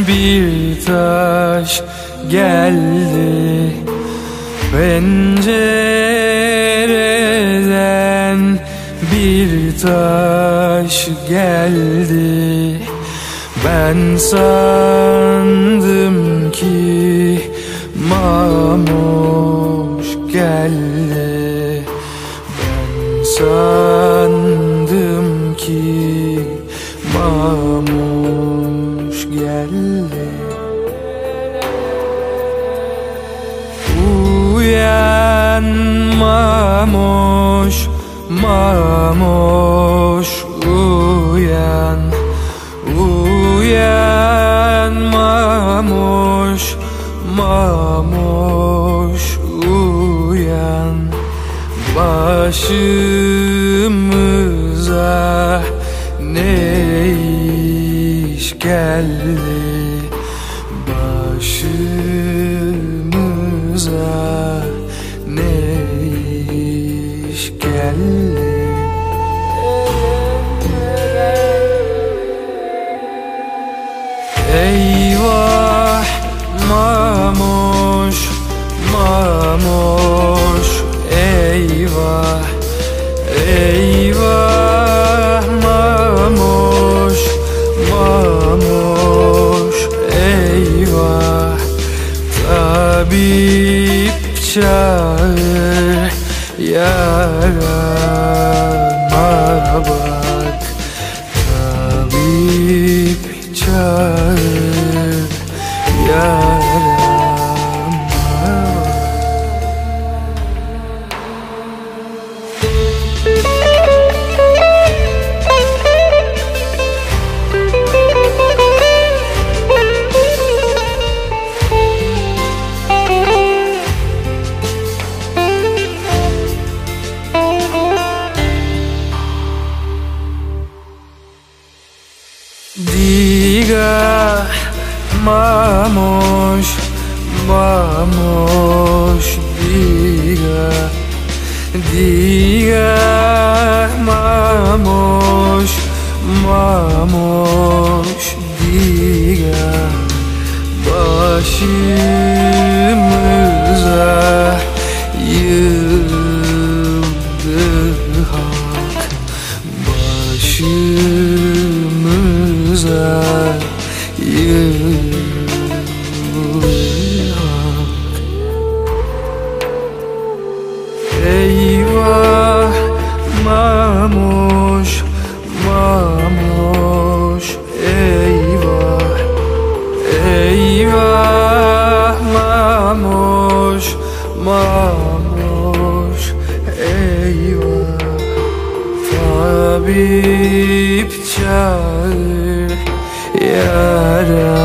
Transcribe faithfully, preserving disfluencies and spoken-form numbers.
bir taş geldi pencereden, bir taş geldi. Ben sandım ki Mamuş geldi. Ben sandım ki Mamuş geldi. Uyan Mamuş, Mamuş uyan. Uyan Mamuş, Mamuş uyan. Başımıza ne iş geldi? Başımıza ne iş geldi? Eyvah Mamuş, Mamuş eyvah. Eyvah Mamuş, Mamuş eyvah. Tabip çağır, yarama bak. Tabip çağır, yarama Diga Mamuş, Mamuş diga. Diga Mamuş, Mamuş diga. Başımıza yığıldı hak. Başımıza yığıldı hak. Eyvah Mamuş, Mamuş eyvah. Eyvah Mamuş, Mamuş eyvah. Tabip çağır, yara